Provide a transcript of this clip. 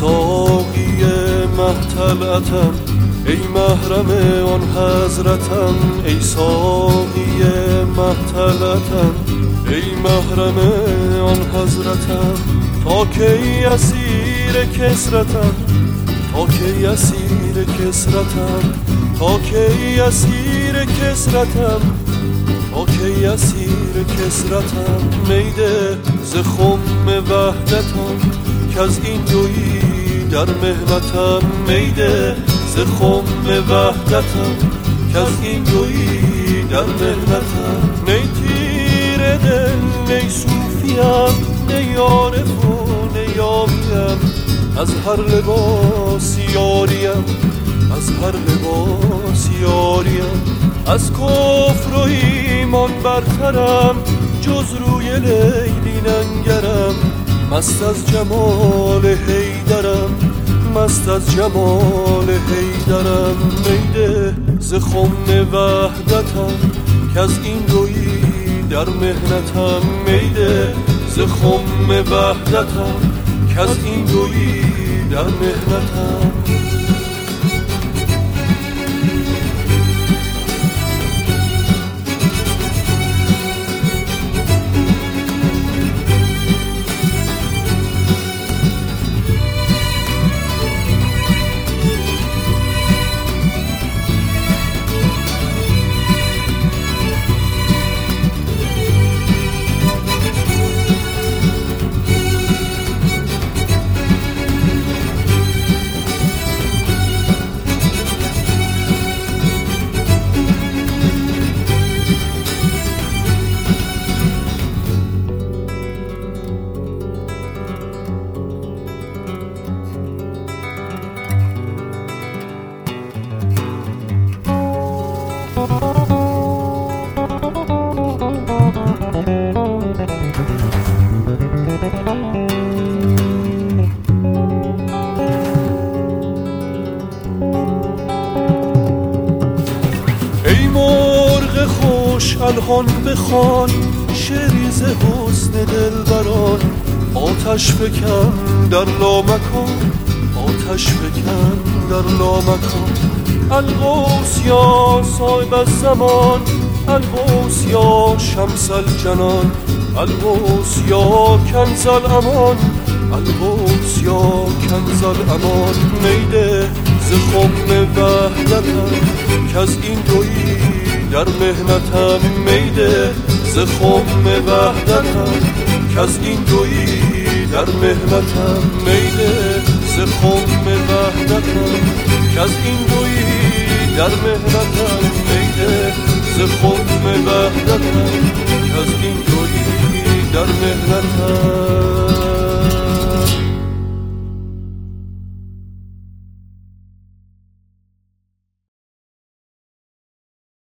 ساقی محتلعتم، ای محرم آن حضرتم. ای ساقی محتلعتم، ای محرم آن حضرتم. تا کی اسیر کسرتم، تا کی اسیر کسرتم، تا کی اسیر کسرتم، تا کی اسیر کسرتم. میده ز خم وحدتم که از این دویی در مهنتم. میده ز خم وحدتم که از این دویی در مهنتم. نی تیر دل نی صوفیم، نی عارف و نی یاریم، از هر لباس یاریم، از هر لباس یاریم. از کفر و ایمان برترم، جز روی لیلی ننگرم. مست از جمال حیدرم، مست از جمال حیدرم. میده ز خم وحدتم که از این دویی در مهنتم. میده ز خم وحدتم که از این دویی در مهنتم. ای مرغ خوش الهان بخوان، شعری ز حسن دلبران. آتش فکن در لامکان، آتش فکن در لامکان. الغوث یا صاحب الزمان، الغوث یا شمس الجنان، الغوث یا کنز الامان، الغوث یا کنز الامان. میده ز خم وحدتم که از این دویی در مهنتم. میده ز خم وحدتم که از این دویی در مهنتم. میده ز خم وحدتم که از این دویی در مهنتم. میده ز خم وحدتم که از این دویی